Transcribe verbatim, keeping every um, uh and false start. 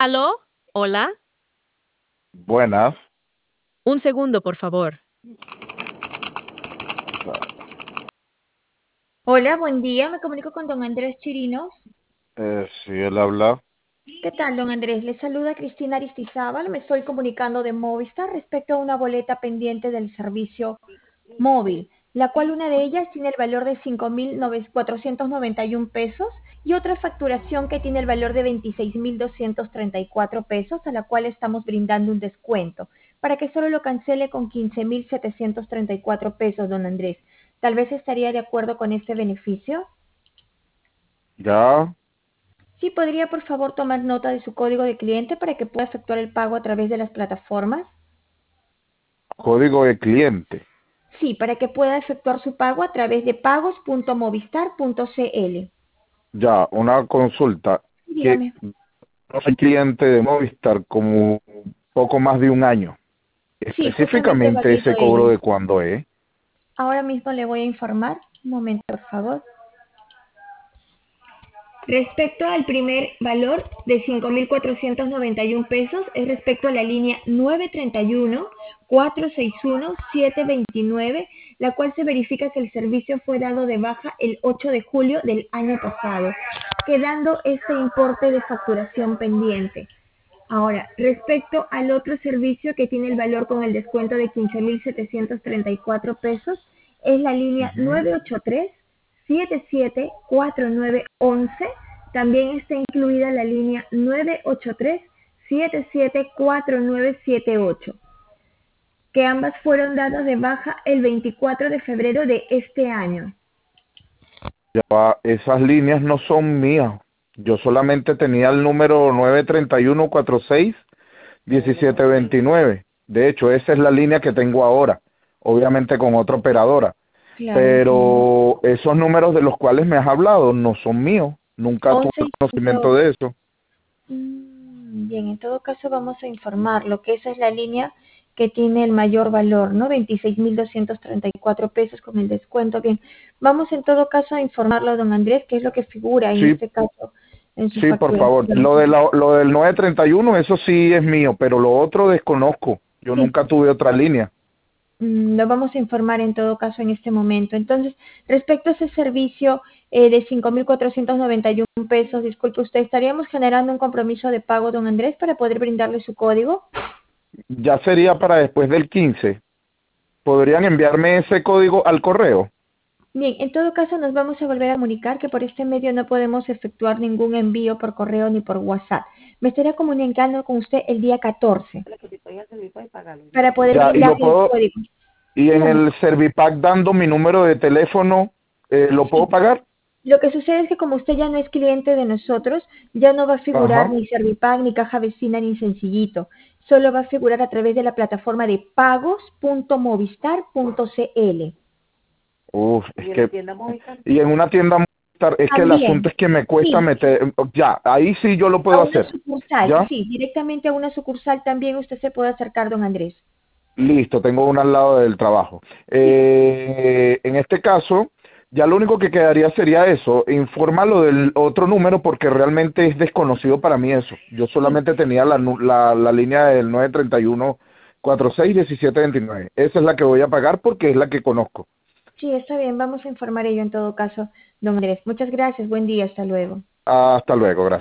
¿Aló? ¿Hola? Buenas. Un segundo, por favor. Hola, buen día. Me comunico con don Andrés Chirinos. Eh, sí, él habla. ¿Qué tal, don Andrés? Le saluda Cristina Aristizábal. Me estoy comunicando de Movistar respecto a una boleta pendiente del servicio móvil, la cual una de ellas tiene el valor de cinco mil cuatrocientos noventa y uno pesos y otra facturación que tiene el valor de veintiséis mil doscientos treinta y cuatro pesos, a la cual estamos brindando un descuento para que solo lo cancele con quince mil setecientos treinta y cuatro pesos, don Andrés. Tal vez estaría de acuerdo con este beneficio. Ya. Sí, podría por favor tomar nota de su código de cliente para que pueda efectuar el pago a través de las plataformas. Código de cliente. Sí, para que pueda efectuar su pago a través de pagos punto movistar punto cl. Ya, una consulta. Que Dígame. no soy cliente de Movistar como poco más de un año. Sí, justamente he Específicamente valido ese cobro ello. de cuándo es. Ahora mismo le voy a informar. Un momento, por favor. Respecto al primer valor de cinco mil cuatrocientos noventa y uno pesos, es respecto a la línea nueve tres uno, cuatro seis uno, siete dos nueve, la cual se verifica que el servicio fue dado de baja el ocho de julio del año pasado, quedando este importe de facturación pendiente. Ahora, respecto al otro servicio que tiene el valor con el descuento de quince mil setecientos treinta y cuatro pesos, es la línea Ujú. nueve ocho tres, siete siete cuatro nueve uno uno. También está incluida la línea nueve ocho tres, siete siete cuatro nueve siete ocho, que ambas fueron dadas de baja el veinticuatro de febrero de este año. Ya va, esas líneas no son mías. Yo solamente tenía el número nueve tres uno cuatro seis uno siete dos nueve. De hecho, esa es la línea que tengo ahora, obviamente con otra operadora. Claro, entiendo. Pero esos números de los cuales me has hablado no son míos. Nunca tuve once y conocimiento dos. de eso. Mm, Bien, en todo caso vamos a informarlo, que esa es la línea que tiene el mayor valor, ¿no? veintiséis mil doscientos treinta y cuatro pesos con el descuento. Bien, vamos en todo caso a informarlo a don Andrés, que es lo que figura en Sí, este caso en su sí, por favor. facturación. Lo de la, lo del nueve treinta y uno, eso sí es mío, pero lo otro desconozco. Yo Sí, nunca tuve otra línea. mm, lo vamos a informar en todo caso en este momento. Entonces, respecto a ese servicio eh, de cinco mil cuatrocientos noventa y uno pesos, disculpe usted, ¿estaríamos generando un compromiso de pago, don Andrés, para poder brindarle su código? Ya sería para después del quince. ¿Podrían enviarme ese código al correo? Bien, en todo caso nos vamos a volver a comunicar que por este medio no podemos efectuar ningún envío por correo ni por WhatsApp. Me estaré comunicando con usted el día catorce para poder Ya, y lo brindarle el puedo, código. y en Dígame. el Servipack dando mi número de teléfono, eh, ¿lo puedo Sí, pagar? lo que sucede es que como usted ya no es cliente de nosotros, ya no va a figurar Ajá. ni Servipack, ni Caja Vecina, ni Sencillito. Solo va a figurar a través de la plataforma de pagos punto movistar punto cl. Uf, es que, y en una tienda Movistar, es que el asunto También, es que me cuesta sí, meter, ya, ahí sí yo lo a puedo una hacer, sucursal, ¿ya? sí, directamente a una sucursal también usted se puede acercar, don Andrés. Listo, tengo una al lado del trabajo. Sí, Eh, en este caso, ya lo único que quedaría sería eso, informarlo del otro número porque realmente es desconocido para mí eso. Yo sí, solamente tenía la, nu- la, la línea del nueve tres uno cuatro seis uno siete dos nueve. Esa es la que voy a pagar porque es la que conozco. sí, está bien, vamos a informar ello en todo caso, don Andrés. Muchas gracias, buen día, hasta luego. Hasta luego, gracias.